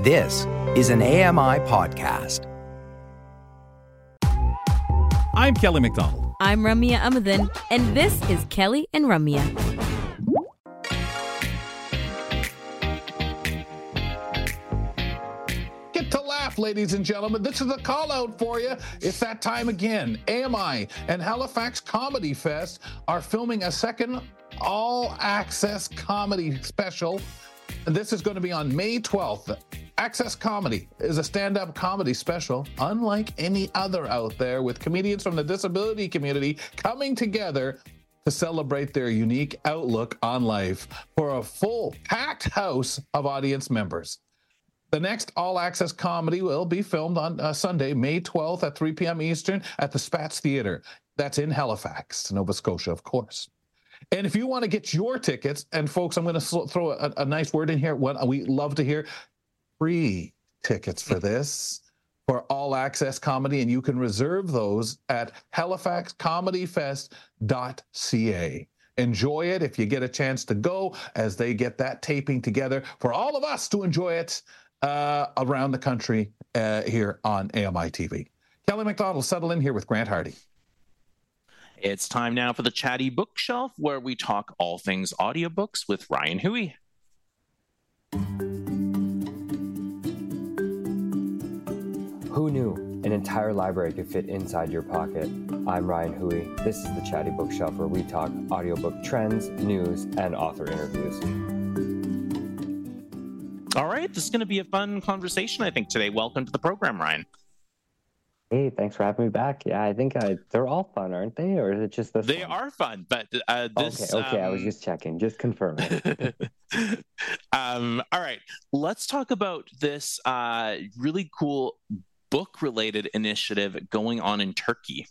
This is an AMI podcast. I'm Kelly McDonald. I'm Ramya Amadin, and this is Kelly and Ramya. Get to laugh, ladies and gentlemen. This is a call out for you. It's that time again. AMI and Halifax Comedy Fest are filming a second all-access comedy special. This is going to be on May 12th. Access Comedy is a stand-up comedy special, unlike any other out there, with comedians from the disability community coming together to celebrate their unique outlook on life for a full, packed house of audience members. The next all-access comedy will be filmed on Sunday, May 12th at 3 p.m. Eastern at the Spatz Theatre. That's in Halifax, Nova Scotia, of course. And if you want to get your tickets, and folks, I'm going to throw a nice word in here. What we love to hear, free tickets for this, for all-access comedy, and you can reserve those at halifaxcomedyfest.ca. Enjoy it if you get a chance to go, as they get that taping together for all of us to enjoy it around the country here on AMI TV. Kelly McDonald, settle in here with Grant Hardy. It's time now for the Chatty Bookshelf, where we talk all things audiobooks with Ryan Huey. Who knew an entire library could fit inside your pocket? I'm Ryan Huey. This is the Chatty Bookshelf, where we talk audiobook trends, news, and author interviews. All right, this is going to be a fun conversation, I think, today. Welcome to the program, Ryan. Hey, thanks for having me back. Yeah, I think they're all fun, aren't they? Or is it just this They one? are fun, but this... Okay, I was just checking, just confirming. All right, let's talk about this really cool book-related initiative going on in Turkey.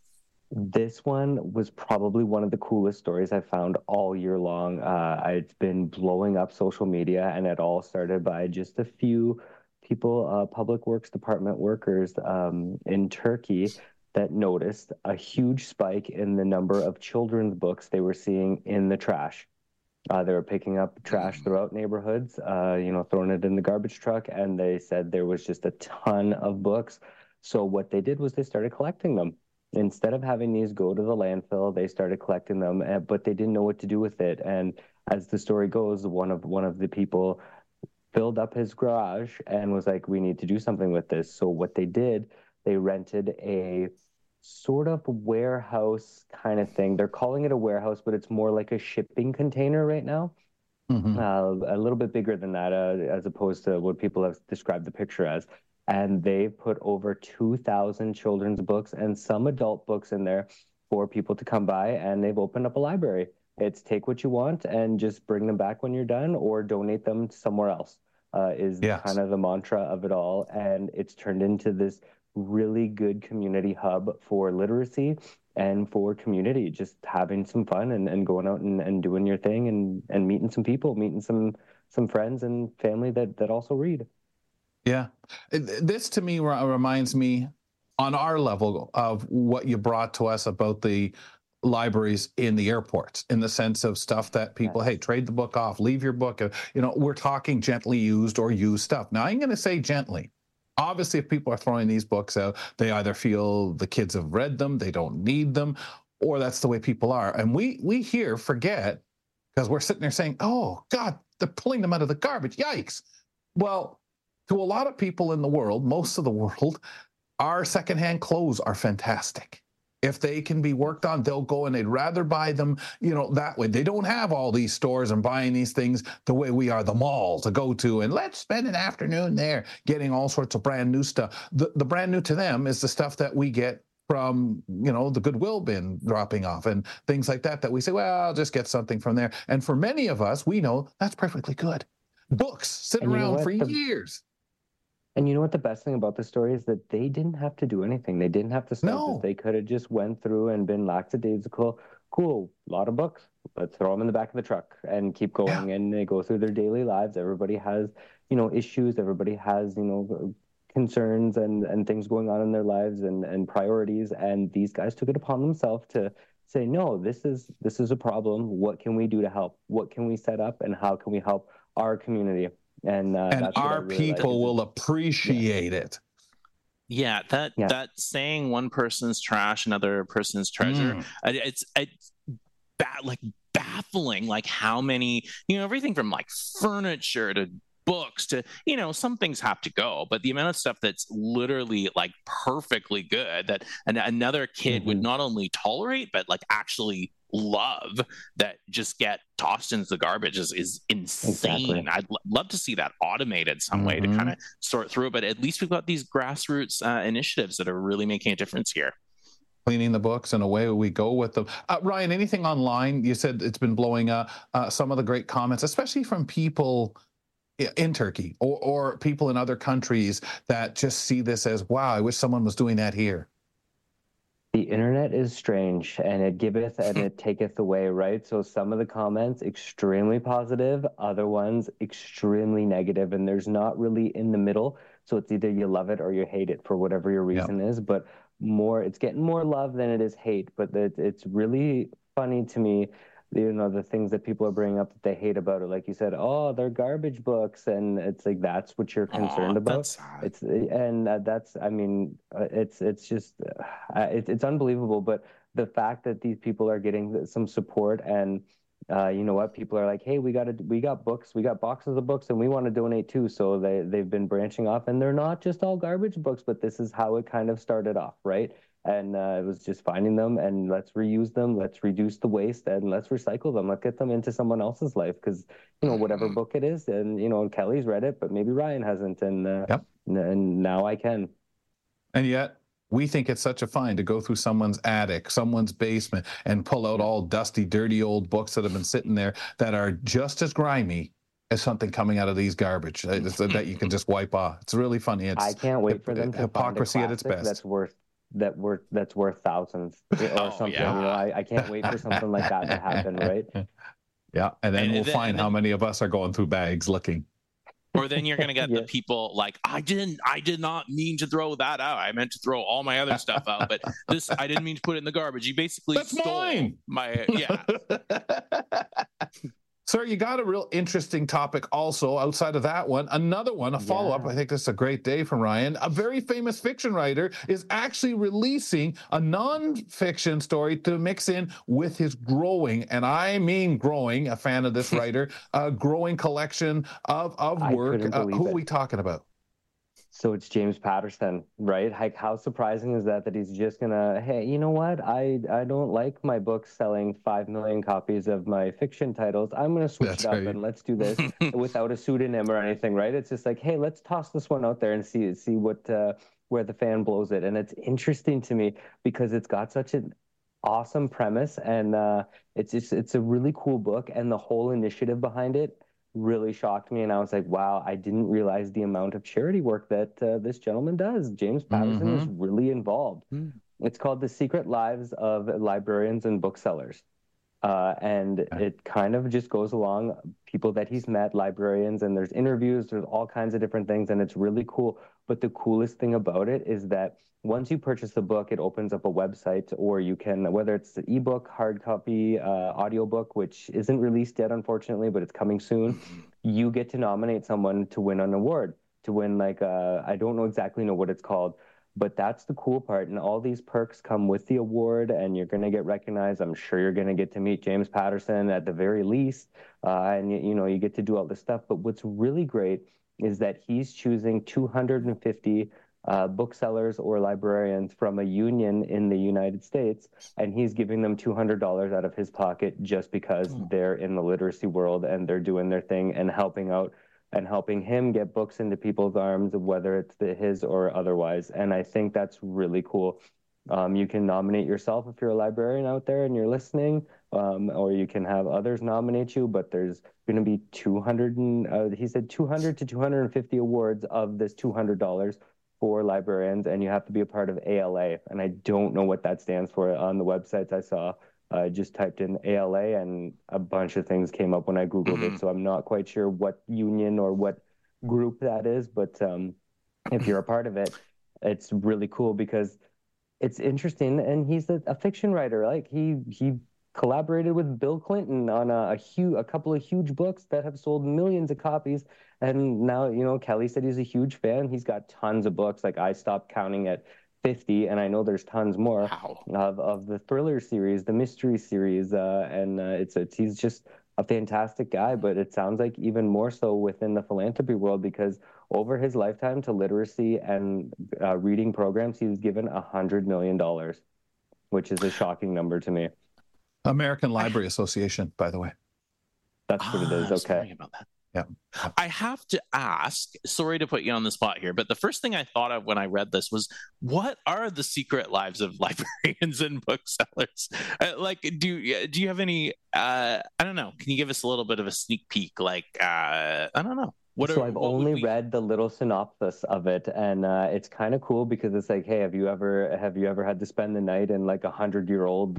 This one was probably one of the coolest stories I found all year long. It's been blowing up social media, and it all started by just a few people, public works department workers in Turkey, that noticed a huge spike in the number of children's books they were seeing in the trash. They were picking up trash throughout neighborhoods, throwing it in the garbage truck, and they said there was just a ton of books. So what they did was they started collecting them. Instead of having these go to the landfill, they started collecting them, but they didn't know what to do with it. And as the story goes, one of the people filled up his garage and was like, we need to do something with this. So what they did, they rented a sort of warehouse kind of thing. They're calling it a warehouse, but it's more like a shipping container right now. Mm-hmm. A little bit bigger than that, as opposed to what people have described the picture as. And they put over 2,000 children's books and some adult books in there for people to come by, and they've opened up a library. It's take what you want and just bring them back when you're done, or donate them somewhere else. Yes. Kind of the mantra of it all. And it's turned into this really good community hub for literacy and for community, just having some fun and going out and doing your thing and meeting some people, meeting some friends and family that also read. Yeah. This to me reminds me on our level of what you brought to us about the libraries in the airports, in the sense of stuff that people, hey, trade the book off, leave your book. We're talking gently used or used stuff. Now, I'm going to say gently. Obviously, if people are throwing these books out, they either feel the kids have read them, they don't need them, or that's the way people are. And we here forget, because we're sitting there saying, oh, God, they're pulling them out of the garbage. Yikes. Well, to a lot of people in the world, most of the world, our secondhand clothes are fantastic. If they can be worked on, they'll go and they'd rather buy them, that way. They don't have all these stores and buying these things the way we are, the mall to go to, and let's spend an afternoon there getting all sorts of brand new stuff. The brand new to them is the stuff that we get from, the Goodwill bin dropping off and things like that we say, well, I'll just get something from there. And for many of us, we know that's perfectly good. Books sit around for years. And you know what the best thing about the story is? That they didn't have to do anything. They didn't have to start this. They could have just went through and been lackadaisical. Cool, a lot of books. Let's throw them in the back of the truck and keep going. Yeah. And they go through their daily lives. Everybody has, issues. Everybody has, concerns and things going on in their lives and priorities. And these guys took it upon themselves to say, no, this is a problem. What can we do to help? What can we set up? And how can we help our community? And And that's what I our really like, people is will appreciate it. Yeah, that saying one person's trash, another person's treasure. It's like baffling, like how many, everything from like furniture to books to, some things have to go, but the amount of stuff that's literally like perfectly good that another kid would not only tolerate but like actually love, that just get tossed into the garbage is insane. Exactly. I'd love to see that automated some way to kind of sort through it, but at least we've got these grassroots initiatives that are really making a difference here. Cleaning the books, and away we go with them. Ryan, anything online? You said it's been blowing up. Some of the great comments, especially from people in Turkey or people in other countries that just see this as, wow, I wish someone was doing that here. The internet is strange, and it giveth and it taketh away, right? So some of the comments extremely positive, other ones extremely negative, and there's not really in the middle. So it's either you love it or you hate it for whatever your reason is. But it's getting more love than it is hate. But it's really funny to me, the things that people are bringing up that they hate about it. Like you said, oh, they're garbage books, and it's like that's what you're concerned about. It's unbelievable. But the fact that these people are getting some support, and you know what, people are like, hey, we got books, we got boxes of books, and we want to donate too. So they've been branching off, and they're not just all garbage books, but this is how it kind of started off, right? And it was just finding them, and let's reuse them, let's reduce the waste, and let's recycle them. Let's get them into someone else's life, because whatever book it is, and Kelly's read it, but maybe Ryan hasn't, and now I can. And yet we think it's such a find to go through someone's attic, someone's basement, and pull out all dusty, dirty old books that have been sitting there that are just as grimy as something coming out of these garbage that you can just wipe off. It's really funny. I can't wait for them to hypocrisy find a at its best. That's worth thousands or something. Yeah. I can't wait for something like that to happen, right? Yeah, and then we'll find how many of us are going through bags looking. Or then you're going to get the people like, I did not mean to throw that out. I meant to throw all my other stuff out, but this, I didn't mean to put it in the garbage. You basically stole mine. My, Sir, you got a real interesting topic also outside of that one. Another one, a follow-up. I think this is a great day from Ryan. A very famous fiction writer is actually releasing a non-fiction story to mix in with his growing, and I mean growing, a fan of this writer, a growing collection of work. Who are we talking about? So it's James Patterson, right? Like, how surprising is that he's just gonna, hey, you know what? I don't like my books selling 5 million copies of my fiction titles. I'm gonna switch it up and let's do this without a pseudonym or anything, right? It's just like, hey, let's toss this one out there and see what where the fan blows it. And it's interesting to me because it's got such an awesome premise, and it's a really cool book, and the whole initiative behind it really shocked me, and I was like, wow, I didn't realize the amount of charity work that this gentleman does. James Patterson is really involved. It's called The Secret Lives of Librarians and Booksellers. And it kind of just goes along people that he's met, librarians, and there's interviews, there's all kinds of different things, and it's really cool. But the coolest thing about it is that once you purchase the book, it opens up a website, or you can, whether it's the ebook, hard copy, audiobook, which isn't released yet, unfortunately, but it's coming soon, you get to nominate someone to win an award, to win like, I don't know what it's called, but that's the cool part. And all these perks come with the award, and you're going to get recognized. I'm sure you're going to get to meet James Patterson at the very least. And you get to do all this stuff. But what's really great is that he's choosing 250 booksellers or librarians from a union in the United States, and he's giving them $200 out of his pocket just because they're in the literacy world and they're doing their thing and helping out and helping him get books into people's arms, whether it's his or otherwise. And I think that's really cool. You can nominate yourself if you're a librarian out there and you're listening, or you can have others nominate you, but there's going to be 200 he said 200 to 250 awards of this $200 for librarians, and you have to be a part of ALA. And I don't know what that stands for. On the websites I saw, I just typed in ALA and a bunch of things came up when I Googled it. So I'm not quite sure what union or what group that is, but if you're a part of it, it's really cool because it's interesting. And he's a fiction writer. Like he collaborated with Bill Clinton on a couple of huge books that have sold millions of copies. And now, you know, Kelly said he's a huge fan. He's got tons of books. Like, I stopped counting at 50, and I know there's tons more of the thriller series, the mystery series, and he's just a fantastic guy. But it sounds like even more so within the philanthropy world, because over his lifetime to literacy and reading programs, he's given $100 million, which is a shocking number to me. American Library Association, by the way. That's what it is. Okay. Sorry about that. Yeah. I have to ask, sorry to put you on the spot here, but the first thing I thought of when I read this was, what are the secret lives of librarians and booksellers? Like, do you have any, I don't know, can you give us a little bit of a sneak peek? Like, I don't know. I've only read the little synopsis of it, and it's kind of cool because it's like, hey, have you ever had to spend the night in like 100-year-old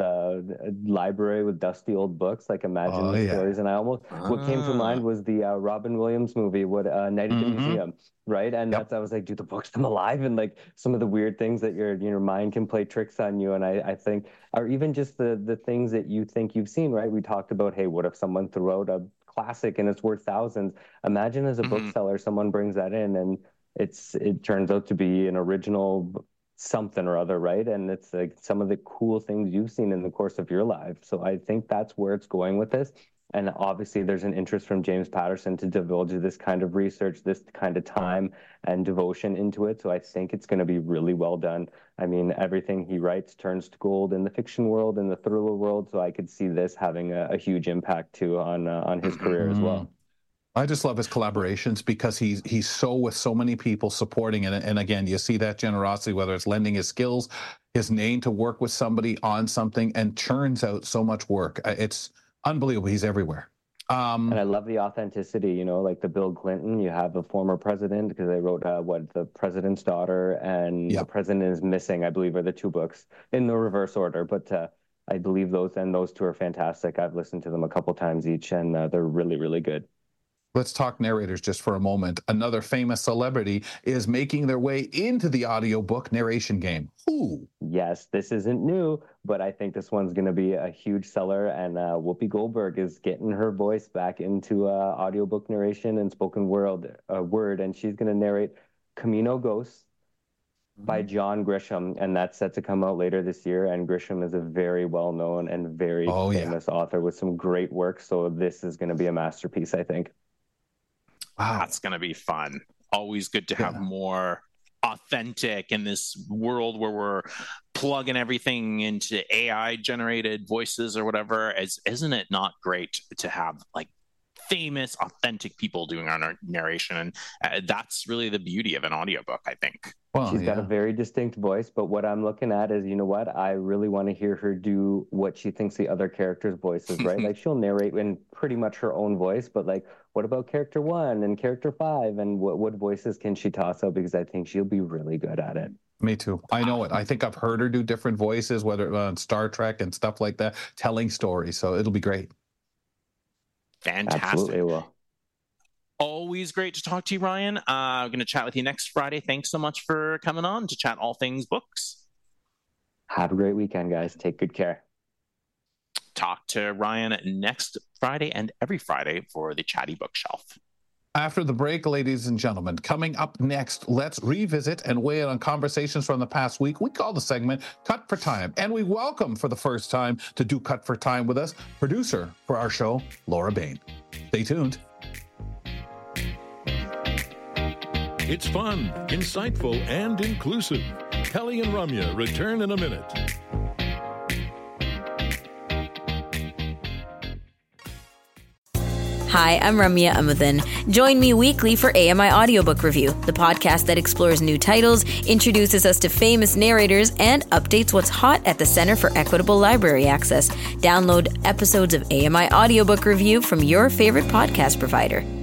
library with dusty old books? Like, imagine the stories. And what came to mind was the Robin Williams movie, Night at the Museum, right? And I was like, do the books come alive? And like some of the weird things that your mind can play tricks on you. And I think, or even just the things that you think you've seen, right? We talked about, hey, what if someone threw out a classic and it's worth thousands? Imagine as a bookseller, someone brings that in and it turns out to be an original something or other, right? And it's like some of the cool things you've seen in the course of your life. So I think that's where it's going with this. And obviously there's an interest from James Patterson to divulge this kind of research, this kind of time and devotion into it. So I think it's going to be really well done. I mean, everything he writes turns to gold in the fiction world, in the thriller world. So I could see this having a huge impact too on his career as well. I just love his collaborations because he's so with so many people supporting it. And again, you see that generosity, whether it's lending his skills, his name to work with somebody on something, and churns out so much work. It's unbelievable. He's everywhere. And I love the authenticity, you know, like the Bill Clinton, you have a former president, because they wrote The President's Daughter and The President is Missing, I believe, are the two books in the reverse order. But I believe those two are fantastic. I've listened to them a couple times each, and they're really, really good. Let's talk narrators just for a moment. Another famous celebrity is making their way into the audiobook narration game. Who? Yes, this isn't new, but I think this one's going to be a huge seller. And Whoopi Goldberg is getting her voice back into audiobook narration and spoken word, and she's going to narrate Camino Ghosts by John Grisham, and that's set to come out later this year. And Grisham is a very well-known and very famous author with some great work. So this is going to be a masterpiece, I think. Wow. That's going to be fun. Always good to have more authentic in this world where we're plugging everything into AI generated voices or whatever. Isn't it not great to have like famous, authentic people doing our narration? And that's really the beauty of an audiobook, I think. Well, she's got a very distinct voice, but what I'm looking at is, you know what? I really want to hear her do what she thinks the other character's voice is, right? Like, she'll narrate in pretty much her own voice, but like, what about character 1 and character 5? And what voices can she toss out? Because I think she'll be really good at it. Me too. I know it. I think I've heard her do different voices, whether on Star Trek and stuff like that, telling stories. So it'll be great. Fantastic. Absolutely will. Always great to talk to you, Ryan. I'm going to chat with you next Friday. Thanks so much for coming on to chat all things books. Have a great weekend, guys. Take good care. Talk to Ryan next Friday and every Friday for the Chatty Bookshelf. After the break, ladies and gentlemen, coming up next, let's revisit and weigh in on conversations from the past week. We call the segment Cut for Time, and we welcome for the first time to do Cut for Time with us, producer for our show, Laura Bain. Stay tuned. It's fun, insightful, and inclusive. Kelly and Ramya return in a minute. Hi, I'm Ramya Amuthan. Join me weekly for AMI Audiobook Review, the podcast that explores new titles, introduces us to famous narrators, and updates what's hot at the Center for Equitable Library Access. Download episodes of AMI Audiobook Review from your favorite podcast provider.